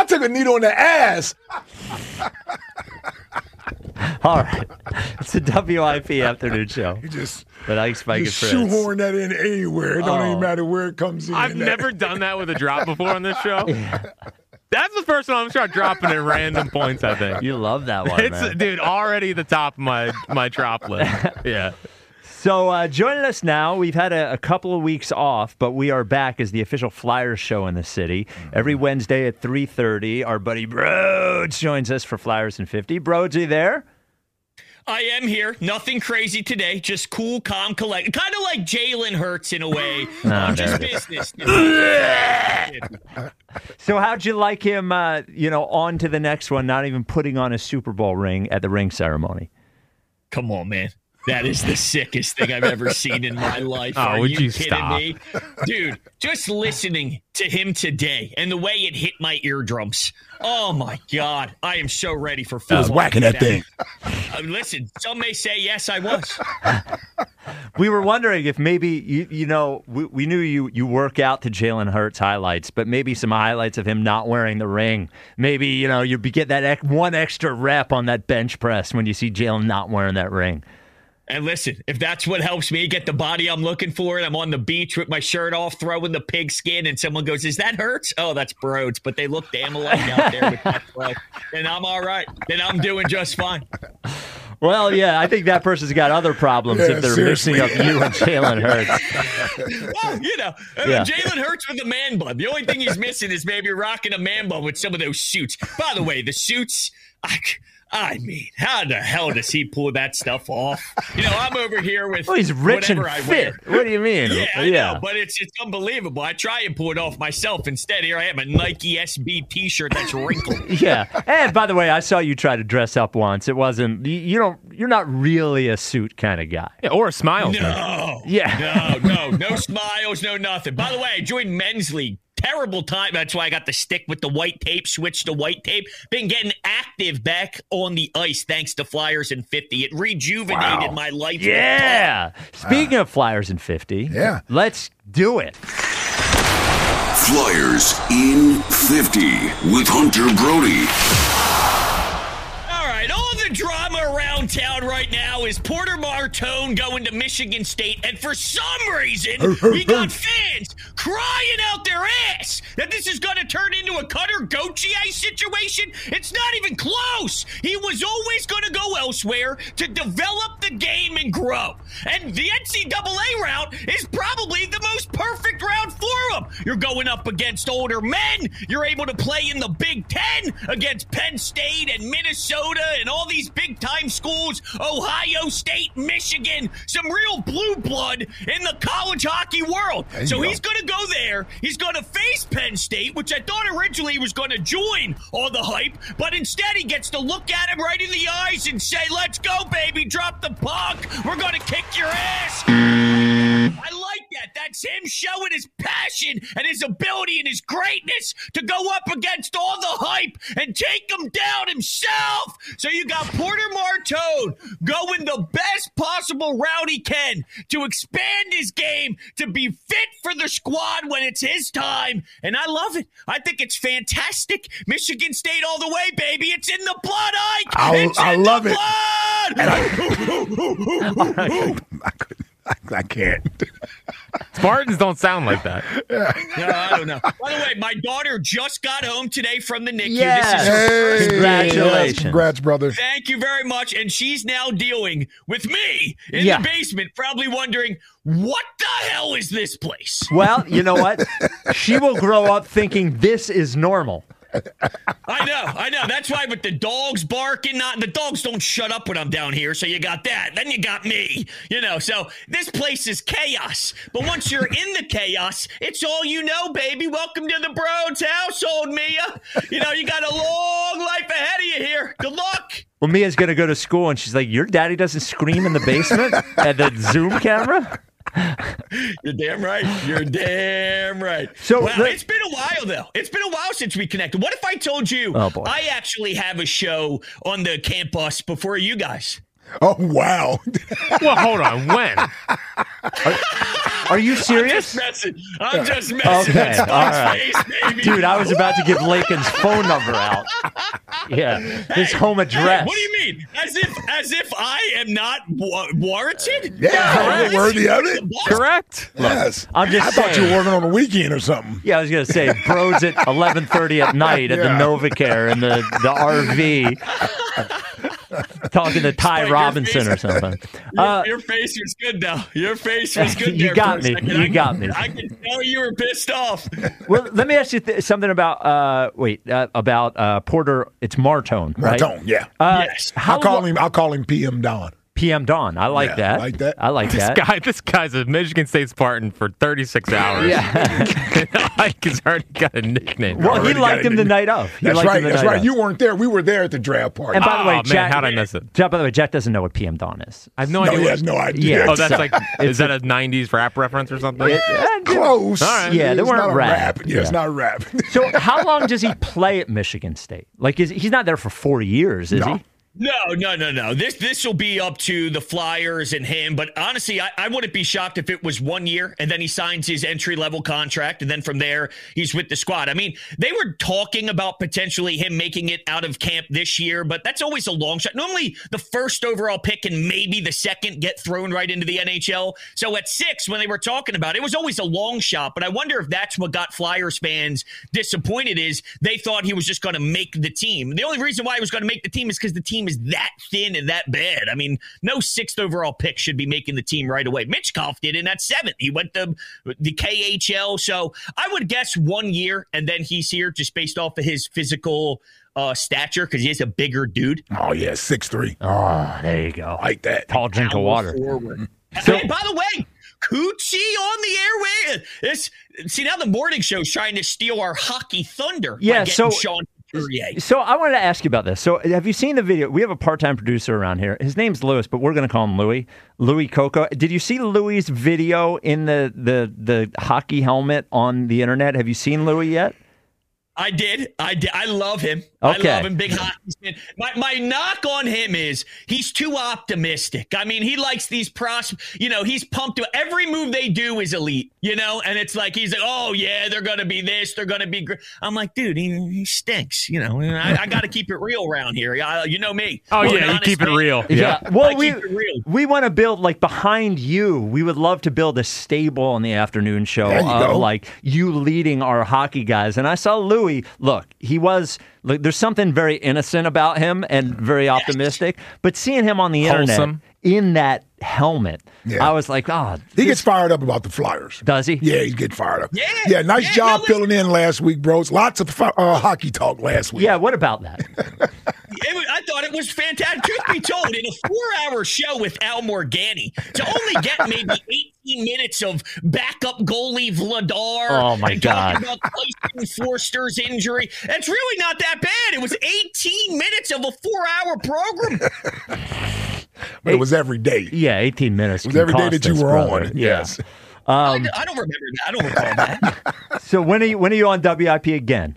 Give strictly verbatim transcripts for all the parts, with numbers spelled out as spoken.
took a needle in the ass. All right. It's a W I P afternoon show. You just, but I Spike just and Fritz. shoehorn that in anywhere. It don't Oh. even matter where it comes in. I've never done that with a drop before on this show. Yeah. That's the first one I'm start dropping at random points, I think. You love that one, it's, man. Dude, already the top of my, my drop list. Yeah. So uh, joining us now, we've had a, a couple of weeks off, but we are back as the official Flyers show in the city. Every Wednesday at three thirty, our buddy Broads joins us for Flyers in fifty. Broads, are you there? I am here. Nothing crazy today. Just cool, calm, collect. Kind of like Jalen Hurts in a way. Oh, um, there just it is. business. So how'd you like him, uh, you know, on to the next one, not even putting on a Super Bowl ring at the ring ceremony? Come on, man. That is the sickest thing I've ever seen in my life. Oh, Are would you you kidding stop? me? Dude, just listening to him today and the way it hit my eardrums. Oh, my God. I am so ready for football. I was whacking that thing. Uh, listen, some may say, yes, I was. We were wondering if maybe, you you know, we, we knew you, you work out to Jalen Hurts highlights, but maybe some highlights of him not wearing the ring. Maybe, you know, you get that ec- one extra rep on that bench press when you see Jalen not wearing that ring. And listen, if that's what helps me get the body I'm looking for, and I'm on the beach with my shirt off, throwing the pigskin, and someone goes, "Is that Hurts?" Oh, that's Broads, but they look damn alike out there with that throw. Then I'm all right. Then I'm doing just fine. Well, yeah, I think that person's got other problems Yeah, if they're seriously. mixing up you and Jalen Hurts. Well, you know, I mean, Yeah. Jalen Hurts with a man bun. The only thing he's missing is maybe rocking a man bun with some of those suits. By the way, the suits, I, I mean, how the hell does he pull that stuff off? You know, I'm over here with Well, he's rich and whatever I fit. wear. What do you mean? Yeah, I know, but it's it's unbelievable. I try and pull it off myself. Instead, here I am, a Nike S B T-shirt that's wrinkled. Yeah. And by the way, I saw you try to dress up once. It wasn't, you, you don't, you're not really a suit kind of guy. Yeah, or a smile. No. Yeah. No, no, no smiles, no nothing. By the way, I joined Men's League. Terrible time. That's why I got the stick with the white tape, switched to white tape. Been getting active back on the ice thanks to Flyers in fifty. It rejuvenated Wow. my life. Yeah. Speaking of Flyers in fifty, Yeah. let's do it. Flyers in fifty with Hunter Brody. All right, all the drama around town right now is Porter Martone going to Michigan State, and for some reason, we got fans crying out their ass that this is going to turn into a Cutter Gauthier situation. It's not even close. He was always going to go elsewhere to develop the game and grow. And the N C double A route is probably the most perfect route for him. You're going up against older men. You're able to play in the Big Ten against Penn State and Minnesota and all these big-time schools, Ohio State, Michigan, some real blue blood in the college hockey world. There you So go. he's going to go there. He's going to face Penn State, which I thought originally he was going to join all the hype, but instead he gets to look at him right in the eyes and say, "Let's go, baby, drop the puck. We're going to kick your ass." I like that. That's him showing his passion and his ability and his greatness to go up against all the hype and take him down himself. So you got Porter Martone going the best possible route he can to expand his game, to be fit for the squad when it's his time. And I love it. I think it's fantastic. Michigan State all the way, baby. It's in the blood, Ike. I- It's I in love the it. blood. I, couldn't, I, I can't. Spartans don't sound like that. No, I don't know. By the way, my daughter just got home today from the N I C U. Yes. This is her Hey, Congratulations. yes, congrats, brother. Thank you very much. And she's now dealing with me in Yeah. the basement, probably wondering, what the hell is this place? Well, you know what? She will grow up thinking this is normal. I know, I know. That's why with the dogs barking, not the dogs don't shut up when I'm down here. So you got that. Then you got me, you know. So this place is chaos. But once you're in the chaos, it's all you know, baby. Welcome to the Broads household, Mia. You know, you got a long life ahead of you here. Good luck. Well, Mia's going to go to school, and she's like, your daddy doesn't scream in the basement at the Zoom camera? You're damn right. You're damn right. So wow, the- it's been a while though. It's been a while since we connected. What if I told you Oh, boy. I actually have a show on the campus before you guys? Oh, wow. Well, hold on. When? Are you I'm serious? just messing. I'm just messing. Okay, It's all right. Space, baby. Dude, I was about to give Lakin's phone number out. Yeah, his home address. What do you mean? As if as if I am not wa- warranted? Yeah, are you worthy of it? Correct. Yes. I'm just I thought you saying. were working on the weekend or something. Yeah, I was gonna say, bro's at eleven thirty at night at Yeah. the Novacare in the, the R V, talking to Ty Spike, your Robinson face- or something. Your, Uh, your face was good, though. Your face was good. You there got for a me. second. You I, got me. I can tell you were pissed off. well, let me ask you th- something about uh, wait uh, about uh, Porter. It's Martone, right? Martone, yeah. Uh, Yes. How I'll call lo- him. I'll call him P M Don. P M Dawn. I like Yeah, that. like that. I like This that. guy, this guy's a Michigan State Spartan for thirty-six hours. Yeah. Ike has already got a nickname. Well, he Already liked got him it. the night of. He That's liked right. him the That's night right. of. You weren't there. We were there at the draft party. And by the Oh, way, man, Jack, how'd I miss it? Jack, by the way, Jack doesn't know what P M Dawn is. I have no no, idea. he what- has no idea. Yeah. Oh, that's So- like, is that a nineties rap reference or something? It- uh, Close. All right. Yeah, they It's weren't not a rap. rap. Yeah, it's Yeah. not rap. So, how long does he play at Michigan State? Like, is he's not there for four years, is No. he? No, no, no, no. This this will be up to the Flyers and him. But honestly, I, I wouldn't be shocked if it was one year and then he signs his entry level contract, and then from there he's with the squad. I mean, they were talking about potentially him making it out of camp this year, but that's always a long shot. Normally, the first overall pick and maybe the second get thrown right into the N H L. So at six, when they were talking about it, it was always a long shot. But I wonder if that's what got Flyers fans disappointed, is they thought he was just going to make the team. The only reason why he was going to make the team is because the team is that thin and that bad. I mean, no sixth overall pick should be making the team right away. Mitchkov did in at seventh. He went to the K H L. So I would guess one year, and then he's here just based off of his physical uh, stature, because he is a bigger dude. Oh yeah, six three. Oh, there you go. Like that. Tall drink of water. So, hey, by the way, Coochie on the airway. This, see, now the morning show's trying to steal our hockey thunder. Yeah, by getting so- Sean Couturier. So I wanted to ask you about this. So have you seen the video? We have a part-time producer around here. His name's Lewis, but we're going to call him Louis. Louis Coco. Did you see Louis's video in the, the, the hockey helmet on the internet? Have you seen Louis yet? I did. I did. I love him. Okay. I love him. Big hockey fan. My my knock on him is he's too optimistic. I mean, he likes these pros. You know, he's pumped to every move they do is elite. You know, and it's like he's like, oh yeah, they're gonna be this. They're gonna be great. I'm like, dude, he, he stinks. You know, I, I got to keep it real around here. I, you know me. Oh, I'm an yeah, you honest keep it man. real. Yeah. Yeah. Well, I we keep it real. we want to build like behind you. We would love to build a stable on the afternoon show There you of go. like you leading our hockey guys. And I saw Louis. Look, he was like, there's something very innocent about him and very optimistic. But seeing him on the internet Wholesome. in that helmet, Yeah. I was like, oh, He gets fired up about the Flyers. does he? Yeah, he's getting fired up. Yeah, yeah. Nice yeah, job no, filling in last week, bros. Lots of uh, hockey talk last week. Yeah. What about that? It was, I thought it was fantastic. Truth be told, in a four-hour show with Al Morgani, to only get maybe eighteen minutes of backup goalie Vladar. Oh, my and God. talking about Tyson Forster's injury. It's really not that bad. It was eighteen minutes of a four-hour program. But it was every day. It Yeah, eighteen minutes. was can every day cost that you us, were brother. on. Yeah. Yes. I, I don't remember that. I don't recall that. So when are you when are you on W I P again?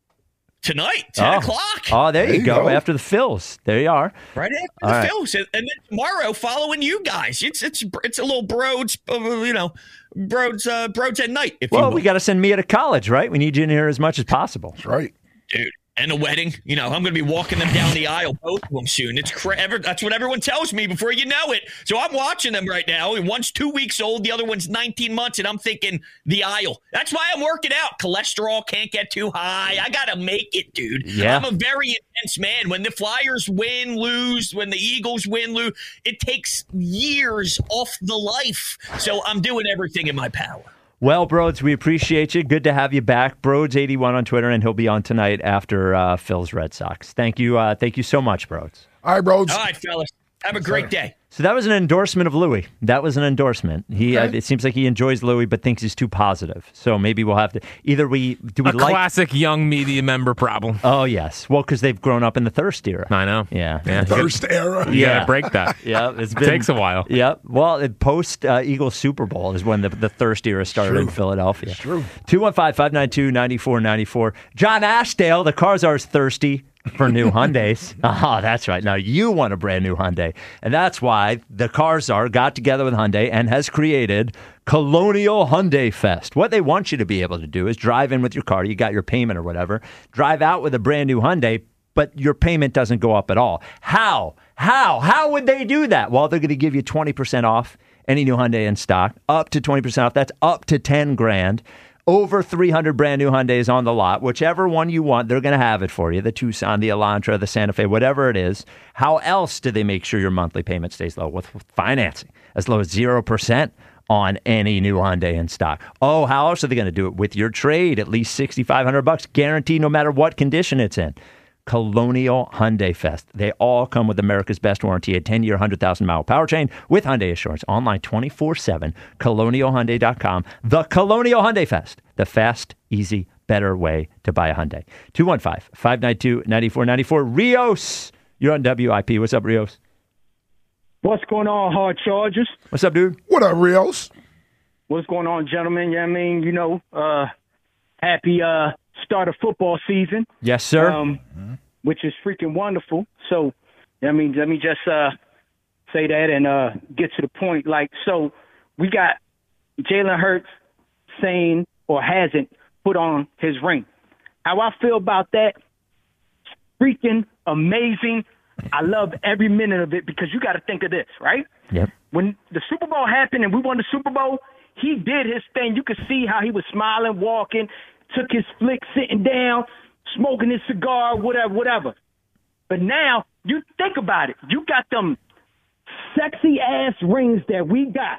Tonight, ten Oh. o'clock. Oh, there, There you you go. go. After the Phils, there you are. Right after All the right. Phils, and and then tomorrow following you guys. It's it's it's a little Broads, uh, you know, Broads, uh, Broads at night. If you Well, will. we got to send Mia to college, right? We need you in here as much as possible. That's right. dude. And a wedding, you know, I'm going to be walking them down the aisle, both of them soon. It's cra- ever, that's what everyone tells me before you know it. So I'm watching them right now. One's two weeks old, the other one's nineteen months, and I'm thinking the aisle. That's why I'm working out. Cholesterol can't get too high. I got to make it, dude. Yeah. I'm a very intense man. When the Flyers win, lose, when the Eagles win, lose, it takes years off the life. So I'm doing everything in my power. Well, Broads, we appreciate you. Good to have you back. Broads eighty-one on Twitter, and he'll be on tonight after uh, Phil's Red Sox. Thank you. Uh, thank you so much, Broads. All right, bros. All right, fellas. Have a great day. So that was an endorsement of Louis. That was an endorsement. He uh, Okay. it seems like he enjoys Louis, but thinks he's too positive. So maybe we'll have to either we do we A like. classic young media member problem. Oh yes, well because they've grown up in the thirst era. I know. Yeah, Yeah. Thirst era. You Yeah. gotta break that. Yeah, it's been, Takes a while. Yep. Well, it post uh, Eagles Super Bowl is when the, the thirst era started in True. Philadelphia. True. two one five, five nine two, nine four nine four. John Ashdale, the Carzar's thirsty. for new Hyundais. Oh, that's right. Now you want a brand new Hyundai. And that's why the Car Czar got together with Hyundai and has created Colonial Hyundai Fest. What they want you to be able to do is drive in with your car. You got your payment or whatever. Drive out with a brand new Hyundai, but your payment doesn't go up at all. How? How? How would they do that? Well, they're going to give you twenty percent off any new Hyundai in stock, up to twenty percent off. That's up to ten grand. Over three hundred brand new Hyundais on the lot. Whichever one you want, they're going to have it for you. The Tucson, the Elantra, the Santa Fe, whatever it is. How else do they make sure your monthly payment stays low? With financing, as low as zero percent on any new Hyundai in stock. Oh, how else are they going to do it? With your trade, at least six thousand five hundred bucks, guaranteed no matter what condition it's in. Colonial Hyundai Fest. They all come with America's best warranty, a ten-year, one hundred thousand mile powertrain with Hyundai Assurance. Online twenty-four seven, colonial hyundai dot com. The Colonial Hyundai Fest. The fast, easy, better way to buy a Hyundai. two one five, five nine two, nine four nine four. Rios, you're on W I P. What's up, Rios? What's going on, Hard Chargers? What's up, dude? What up, Rios? What's going on, gentlemen? Yeah, I mean, you know, uh, happy uh, start of football season. Yes, sir. Um, mm-hmm. Which is freaking wonderful. So, I mean, let me just uh, say that and uh, get to the point. Like, so we got Jalen Hurts saying or hasn't put on his ring. How I feel about that, freaking amazing. I love every minute of it because you got to think of this, right? Yep. When the Super Bowl happened and we won the Super Bowl, he did his thing. You could see how he was smiling, walking, took his flick, sitting down, smoking his cigar, whatever, whatever. But now, you think about it. You got them sexy-ass rings that we got.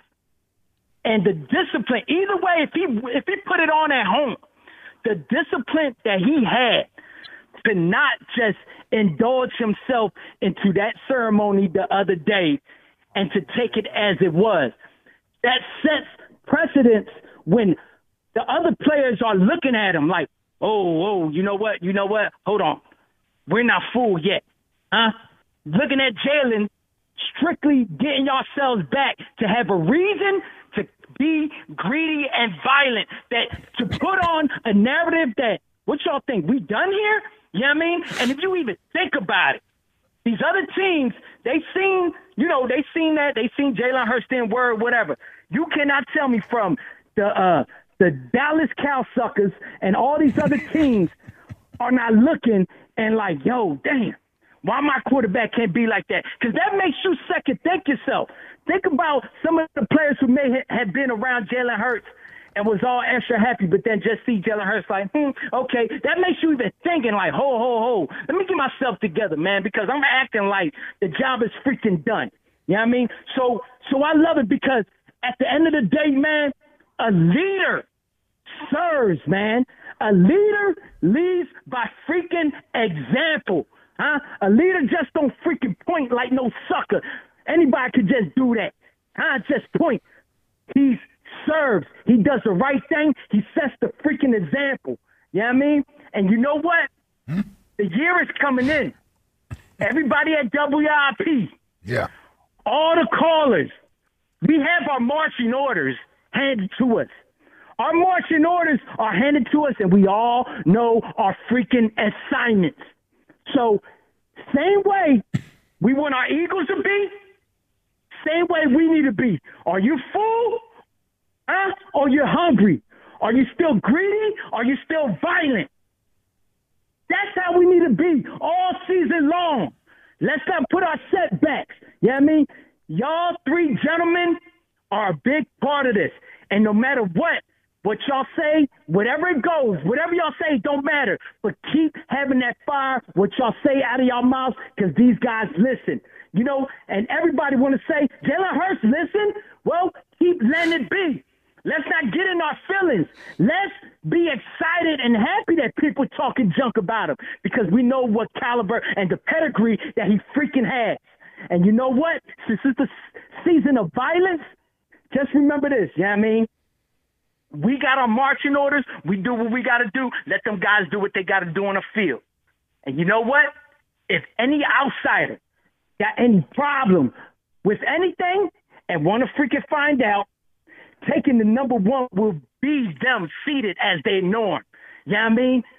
And the discipline, either way, if he if he put it on at home, the discipline that he had to not just indulge himself into that ceremony the other day and to take it as it was, that sets precedence when the other players are looking at him like, oh, oh, you know what, you know what, hold on. We're not fooled yet, huh? Looking at Jalen, strictly getting yourselves back to have a reason to be greedy and violent, that to put on a narrative that, what y'all think, we done here? You know what I mean? And if you even think about it, these other teams, they seen, you know, they seen that, they seen Jalen Hurts in word, whatever. You cannot tell me from the uh, the Dallas Cowsuckers and all these other teams are not looking and like, yo, damn, why my quarterback can't be like that? Because that makes you second think yourself. Think about some of the players who may have been around Jalen Hurts and was all extra happy, but then just see Jalen Hurts like, hmm, okay, that makes you even thinking like, ho, ho, ho, let me get myself together, man, because I'm acting like the job is freaking done. You know what I mean? So, so I love it because at the end of the day, man, a leader serves, man. A leader leads by freaking example, huh? A leader just don't freaking point like no sucker. Anybody could just do that, huh? Just point. He serves. He does the right thing. He sets the freaking example. You know what I mean? And you know what? Hmm? The year is coming in. Everybody at W I P. Yeah. All the callers. We have our marching orders handed to us. Our marching orders are handed to us, and we all know our freaking assignments. So, same way we want our Eagles to be, same way we need to be. Are you full? Huh? Or you're hungry? Are you still greedy? Are you still violent? That's how we need to be all season long. Let's not put our setbacks. You know what I mean? Y'all three gentlemen are a big part of this. And no matter what, what y'all say, whatever it goes, whatever y'all say, don't matter. But keep having that fire, what y'all say out of y'all mouths, because these guys listen. You know, and everybody want to say, Jalen Hurts, listen. Well, keep letting it be. Let's not get in our feelings. Let's be excited and happy that people talking junk about him because we know what caliber and the pedigree that he freaking has. And you know what? Since it's the season of violence, just remember this, you know what I mean? We got our marching orders. We do what we got to do. Let them guys do what they got to do on the field. And you know what? If any outsider got any problem with anything and want to freaking find out, taking the number one will be them seated as they norm. You know what I mean?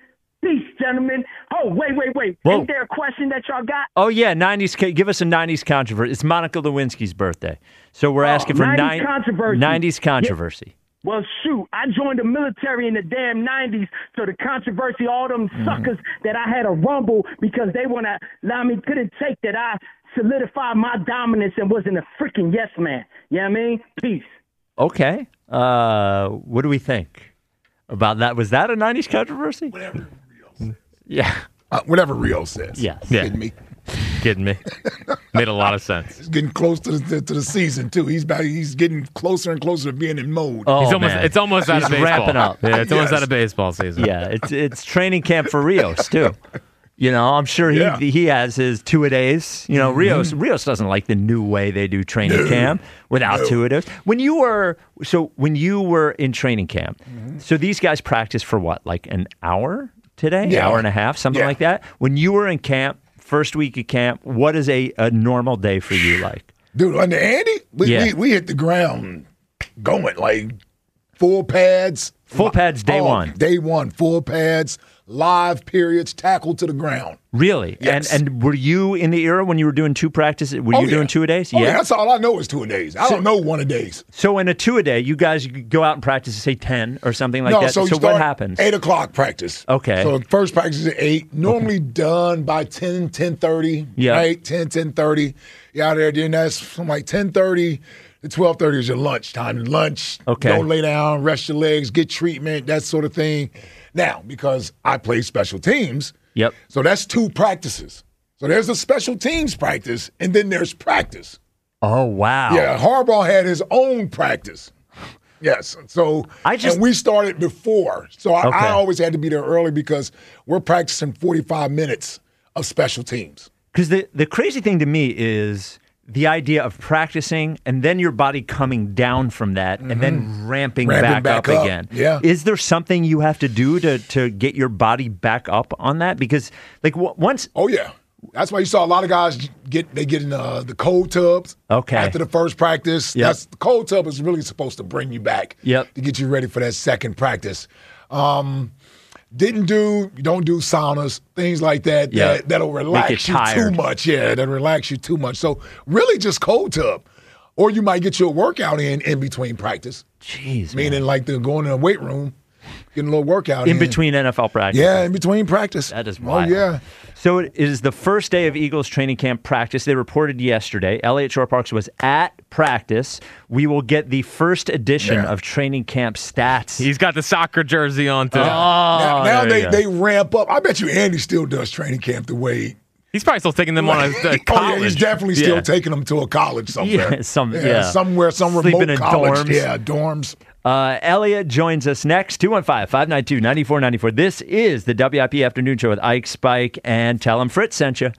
Peace, gentlemen. Oh, wait, wait, wait. Whoa. Ain't there a question that y'all got? Oh, yeah, nineties. ca- Give us a nineties controversy. It's Monica Lewinsky's birthday. So we're Oh, asking for nineties nine- controversy. nineties controversry. Well, shoot, I joined the military in the damn nineties, so the controversy, all them Mm. suckers that I had a rumble because they want to allow me, couldn't take that I solidified my dominance and wasn't a freaking yes man. You know what I mean? Peace. Okay. Uh, what do we think about that? Was that a nineties controversy? Whatever Rio says. Yeah. Uh, whatever Rio says. Yes. Yeah. Kidding me? Kidding me? Made a lot of sense. He's getting close to the to the season too. He's about, he's getting closer and closer to being in mode. Oh, He's almost, man. it's almost out of He's baseball. wrapping up. Yeah, it's almost Yes. out of baseball season. Yeah, it's it's training camp for Rios too. You know, I'm sure he Yeah. he has his two a days. You know, Rios Rios doesn't like the new way they do training camp without two a days. When you were so when you were in training camp, so these guys practice for what, like an hour today, Yeah. hour and a half, something Yeah. like that. When you were in camp, first week of camp, what is a, a normal day for you like? Dude, under Andy, we, Yeah. we we hit the ground going like full pads. Full pads day Oh, one. Day one, full pads, live periods, tackle to the ground. Really? Yes. And and were you in the era when you were doing two practices? Were Oh, you yeah. doing two a days? Oh, yeah, that's all I know is two a days. I don't know one a days. So in a two a day, you guys go out and practice, say ten or something like no, that. so, you what start happens? Eight o'clock practice. Okay. So the first practice is at eight. Normally done by ten, ten thirty. Yeah. Right? ten, ten thirty. You're out there. Then that's from like ten thirty to twelve thirty is your lunch time. Lunch. Okay. Go lay down, rest your legs, get treatment, that sort of thing. Now, because I play special teams, Yep. so that's two practices. So there's a special teams practice, and then there's practice. Oh wow. Yeah, Harbaugh had his own practice. Yes. So I just- and we started before. So I, Okay. I always had to be there early because we're practicing forty-five minutes of special teams. Because the the crazy thing to me is the idea of practicing and then your body coming down from that and then ramping, Ramping back, back up, up, again. yeah. Is there something you have to do to to get your body back up on that? Because like w- once. Oh yeah. That's why you saw a lot of guys get they get in uh, the cold tubs Okay. after the first practice. Yep. That's the cold tub is really supposed to bring you back Yep. to get you ready for that second practice. Um, didn't do you don't do saunas, things like that Yeah. that that'll relax you you, too tired. much. Yeah, that'll relax you too much. So really just cold tub. Or you might get you a workout in in between practice. Jeez, man. Meaning like the going in a weight room, getting a little workout in in. between N F L practice. Yeah, in between practice. That is Oh wild. yeah. So it is the first day of Eagles training camp practice. They reported yesterday. Elliott Shore Parks was at practice. We will get the first edition Yeah. of training camp stats. He's got the soccer jersey on too. Oh, Now, now there they, you go. they ramp up. I bet you Andy still does training camp the way. He's probably still taking them on a, a Oh, college. yeah, he's definitely still Yeah. taking them to a college somewhere. Yeah, some- yeah. Somewhere, some Sleeping remote in college. dorms. Yeah, dorms. Uh, Elliot joins us next, two one five, five nine two, nine four nine four. This is the W I P Afternoon Show with Ike Spike, and tell him Fritz sent you.